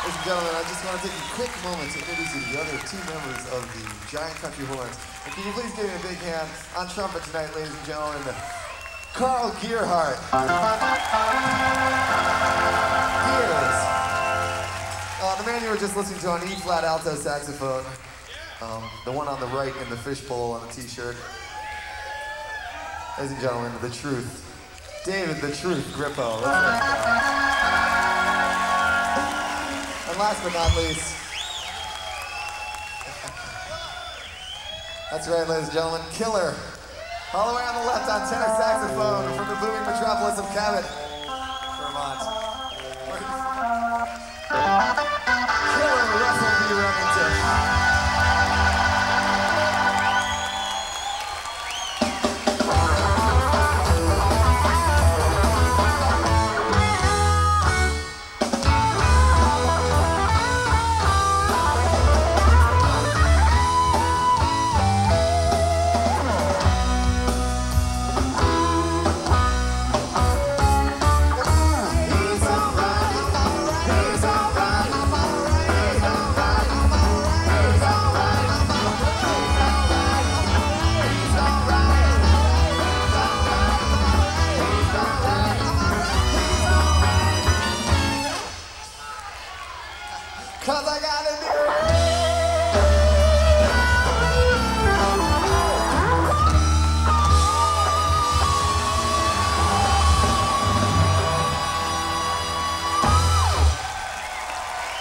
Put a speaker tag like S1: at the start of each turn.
S1: Ladies and gentlemen, I just want to take a quick moment to introduce you to the other two members of the Giant Country Horns. And can you please give me a big hand on trumpet tonight, ladies and gentlemen, Carl Gearhart. Gears. The man you were just listening to on E-flat alto saxophone. The one on the right in the fishbowl on the t-shirt. Ladies and gentlemen, The Truth. David The Truth Grippo. And last but not least, that's right, ladies and gentlemen, Killer. All the way on the left on tenor saxophone from the booming metropolis of Cabot.